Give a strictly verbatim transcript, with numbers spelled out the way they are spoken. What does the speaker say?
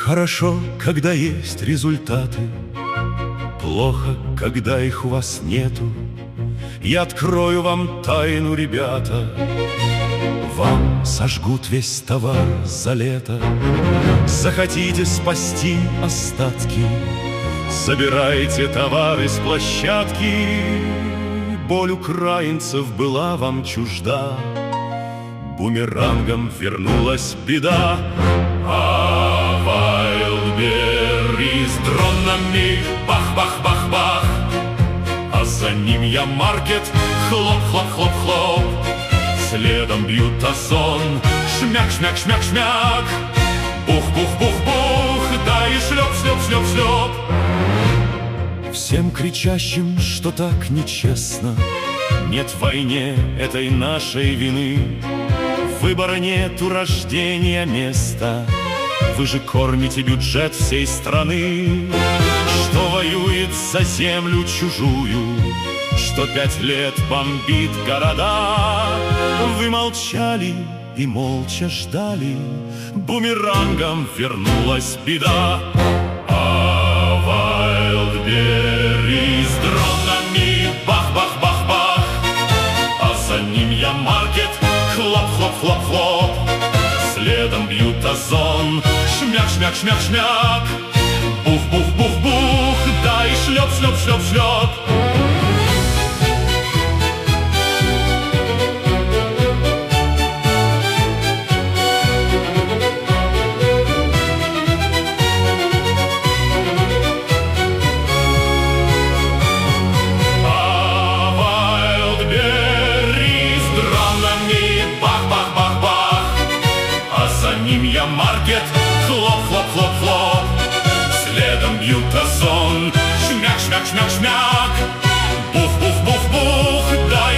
Хорошо, когда есть результаты, плохо, когда их у вас нету. Я открою вам тайну, ребята, вам сожгут весь товар за лето. Захотите спасти остатки, собирайте товары с площадки. Боль украинцев была вам чужда, бумерангом вернулась беда. А Wildberries дрон на миг, бах-бах-бах-бах, а за ним я маркет, хлоп-хлоп-хлоп-хлоп. Следом бьют озон, шмяк-шмяк-шмяк-шмяк, бух-бух-бух-бух, да и шлеп-шлеп-шлеп-шлеп. Всем кричащим, что так нечестно, нет в войне этой нашей вины. Выбора нет у рождения места, вы же кормите бюджет всей страны. Что воюет за землю чужую, что пять лет бомбит города. Вы молчали и молча ждали, бумерангом вернулась беда. А Wildberries дронами бах-бах-бах-бах, а за ним я маркет, хлоп-хлоп-хлоп-хлоп. Следом бьют озон, шмяк-шмяк-шмяк-шмяк, бух-бух-бух-бух, да и шлеп-шлеп-шлеп-шлеп. Я маркет, хлоп-хлоп-хлоп-хлоп. Следом бьют озон, шмяк-шмяк-шмяк-шмяк, бух-бух-бух-бух, да